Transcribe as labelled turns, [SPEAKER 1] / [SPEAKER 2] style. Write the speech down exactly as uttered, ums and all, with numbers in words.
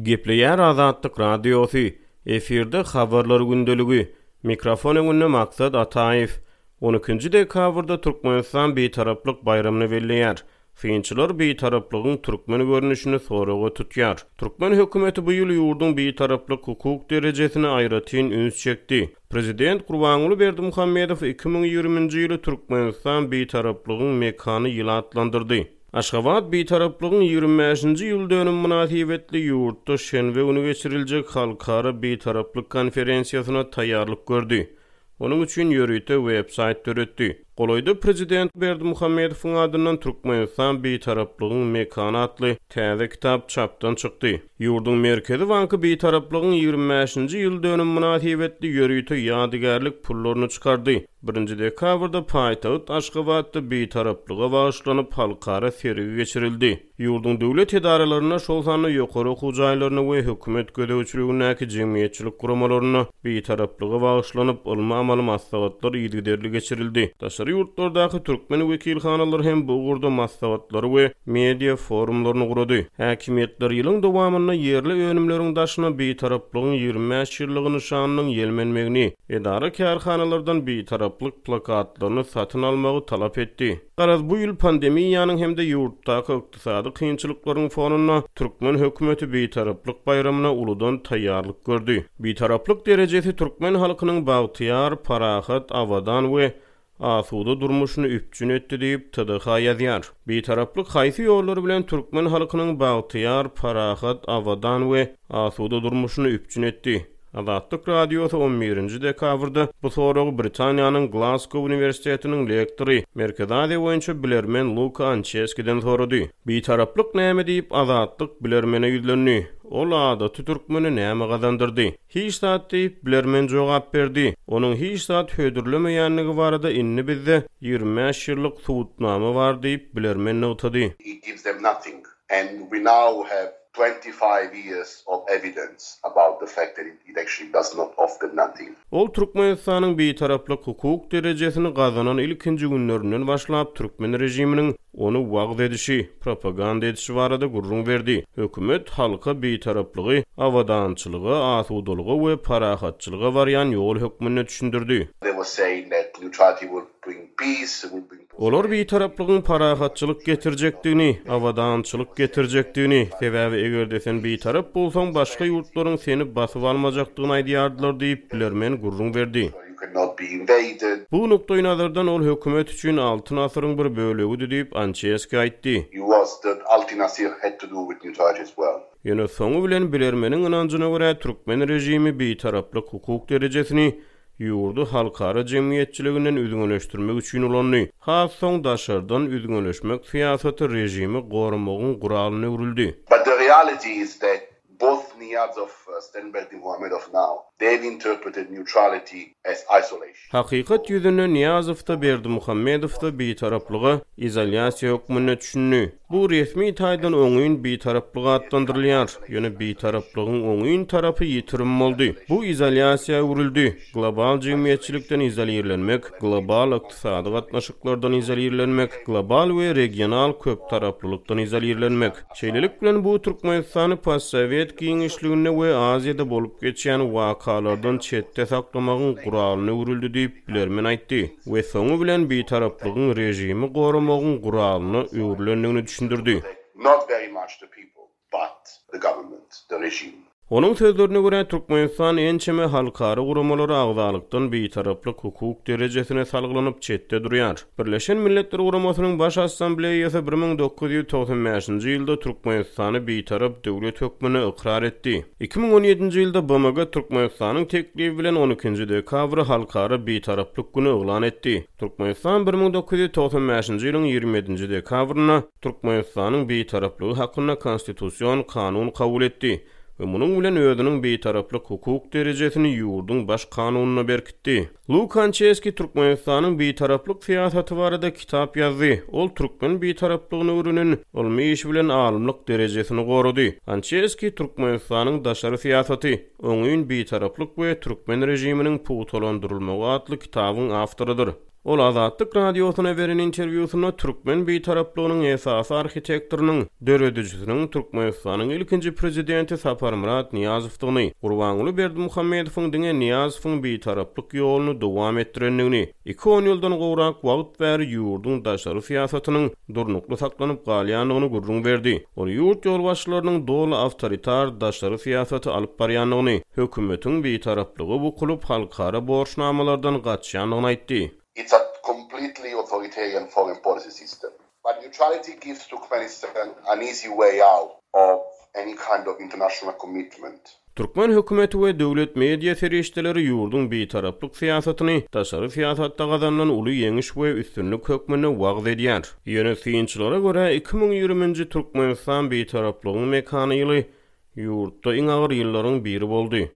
[SPEAKER 1] Gepleýär Azatlyk Radiosu, efirde habarlar gündöligi, mikrofon öňünde Maksat Ataýew. on ikinji dekabrda Türkmenistan beýtaraplyk bayramyny belleýär. Fiýinçiler beýtaraplygyň türkmen görnüşini soraga tutýar. Türkmen hökümeti bu ýyl ýurdun beýtaraplyk hukuk derejesini aýratyn üns çekdi. Prezident Gurbanuly Berdimuhammedow iki bin ýygrimiňji ýyly Türkmenistan beýtaraplygyň mekany ýyly atlandyrdy. Aşgabat beýtaraplygyň ýygrimi beşinji ýyl dönüm münasibetli ýurtda şenbe güni geçiriljek halkara beýtaraplyk konferensiýasyna taýýarlyk gördi. Onun üçin ýörüýte websayt töretdi. Goloýda Prezident Berdimuhammedowyň adyndan Türkmenistan beýtaraplygyň mekany atly täze kitap çapdan çykdy. Ýurdun merkezi banky beýtaraplygyň ýygrimi beşinji ýyl dönüm münasibetli ýörüýte ýadygarlyk pullaryny çykardy. birinji dekabrda paýtagyt Aşgabatda beýtaraplyga bagyşlanyp halkara sergi geçirildi. Ýurdun döwlet edaralaryna şol sany ýokary okuw jaýlaryna we hökümet gödäwçiligindäki jemgyýetçilik guramalaryna beýtaraplyga bagyşlanyp ulma amaly maslahatlar ýygyderli geçirildi. Daşary ýurtlardaky türkmen wekilhanalary hem bu gurda maslahatlary we media forumlaryny gurady. Häkimetler ýylyň dowamyna ýerli önümleriň daşyna beýtaraplygyň ýygrimi beş ýyllygyny şanynyň ýelmenmegini, edara kärhanalardan beýtaraplyk plakatlaryny satyn almagy talap etdi. Garaz bu ýyl pandemiýanyň hemde ýurtdaky ykdysady kynçylyklaryň fonuna türkmen hökümeti beýtaraplyk bayramyna uludan taýýarlyk gördi. Beýtaraplyk derejesi türkmen halkynyň bagtyar, parahat, awadan we asuda durmuşyny üpçün etdi diýip T D H ýazýar. Beýtaraplyk haýsy ýollar bilen türkmen halkynyň bagtyar, parahat, awadan we asuda durmuşyny üpçün etdi. Azatlyk Radiosu on birinji dekabrda bu soragy Britaniýanyň Glasgow Universitetiniň lektory, Merkez Aziýa boýunça bilermen Luka Ancheski'den sorady. Beýtaraplyk näme diýip Azatlyk bilermene ýüzlendi. Ol adaty türkmeni näme gazandyrdy? Hiç zat diýip bilermen jogap berdi. Onuň hiç zat hödürlemeýänligi barada inni bizde ýygrimi beş ýyllyk suwutnama bar diýip bilermen notady.
[SPEAKER 2] It gives them nothing, and we now have twenty-five years of evidence about the fact that it, it actually does not offer nothing.
[SPEAKER 1] Ol Türkmenistanyň beýtaraplyk hukuk derejesini gazanan ilkinji günlerinden başlap türkmen rejiminiň onu wagt edişi, propaganda edişi barada gurrun berdi. Hökümet halka beýtaraplygy, awadançylygy, asudalygy we parahatçylyga barýan ýol hökmüne düşündirdi.
[SPEAKER 2] They were saying that neutrality will bring peace, will bring
[SPEAKER 1] Olar beýtaraplygyň parahatçylyk getirjekdigini, awadançylyk getirjekdigini, sebäbi eger sen beýtarap bolsaň başga ýurtlaryň seni basyp almajakdygyny aýdýardylar diýip bilermen gurrun berdi. Bu nokta nazardan ol hökümet üçin altyn asyryň bir bölegi diýip Ancheski aýtdy. Ýöne soňu bilen bilermeniň ynanjyna görä türkmen rejimi beýtaraplyk hukuk derejesini ýurdu halkara jemgyýetçiliginden üzgünleşdirmek üçin ulandy. Has soň daşardan üzgünleşmek fiýasaty rejimi gorumagyň guralyna urildi.
[SPEAKER 2] But the reality is that both Niyaz of uh, Sten Berdimuhamedov now, they've interpreted neutrality as isolation.
[SPEAKER 1] Hakykat ýüzüne Niyazow da Berdimuhammedow da beýtaraplygy izolasiýa hökmüne düşündi. Bu resmi taýdan oňyň beýtaraplygy atlandyrylýar. Ýöne beýtaraplygyň oňyň tarapy ýitirim boldy. Bu izolasiýa urildi. Global jemgyýetçilikden izolirlenmek, global ykdysady gatnaşyklardan izolirlenmek, global we regional köp taraplylykdan izolirlenmek. Şeýlelik bilen bu Türkmenistany postsovet giňişliginde we Aziýada bolup geçýän wakalardan çetde saklamagyň guralyny urildi diýip bilermen aýtdy. We soňu bilen beýtaraplygyň rejimi gorumagyň guralyny öwrülendigini düşündirdi.
[SPEAKER 2] Not very much the people, but the government, the regime.
[SPEAKER 1] Onun sözlerine göre Türkmenistan ençeme halkara guramalary agzalykdan beýtaraplyk hukuk derejesine salgylanyp çetde durýar. Birleşen Milletler Guramasynyň baş assambleýasy bir min dokuz ýüz togsan beşinji ýylda Türkmenistany beýtarap döwlet hökmüne ikrar etdi. iki bin on ýedinji ýylda B M G Türkmenistanyň teklibi bilen on ikinji dekabr halkara beýtaraplyk güni eglan etdi. Türkmenistan bir min dokuz ýüz togsan beşinji ýylyň ýygrimi ýedinji dekabryna Türkmenistanyň beýtaraplygy hakyna konstitusiýon kanun kabul etdi. Ve munuň bilen özüniň beýtaraplyk hukuk derejesini ýurdun baş kanunyna berkitdi. Luka Ancheski Türkmenistanyň beýtaraplyk fiýasaty barada kitap ýazdy. Ol türkmen beýtaraplygyny öwrenen, olmy iş bilen alymlyk derejesini gorudy. Ancheski Türkmenistanyň daşary fiýasaty, oňyň beýtaraplyk we türkmen rejiminiň puwtalandyrylmagy atly kitabyň awtorydyr. Ol Azatlyk radiosuna beren interwýusynda türkmen beýtaraplygynyň esasy arhitektorynyň döredijisiniň Türkmenistanyň ilkinji prezidenti Saparmurat Niýazowdyny, Gurbanuly Berdimuhammedowyň diňe Niýazowyň beýtaraplyk ýoluny dowam etdirendigini, iki on ýyldan gowrak wagt bäri ýurduň daşary siýasatynyň durnukly saklanyp galýanlygyny gurrun berdi. Ol ýurt ýolbaşçylarynyň doly awtoritar daşary siýasaty alyp barýanlygyny, hökümetiň beýtaraplygy bu kulup halkara borçnamalardan gaçýanlygyny aýtdy.
[SPEAKER 2] It's a completely authoritarian foreign policy system. But neutrality gives Turkmenistan an easy way out of any kind of international commitment.
[SPEAKER 1] Türkmen hökümeti we döwlet media serişdeleri ýurduň beýtaraplyk siýasatyny daşary siýasatda gazanlan uly ýeňiş we üstünlük hökmüne wagt edýär. Ýöne synçylara görä iki mиң ýygrymynjy Türkmenistan beýtaraplygyň mekany ýyly ýurtda iň agyr ýyllaryň biri boldy.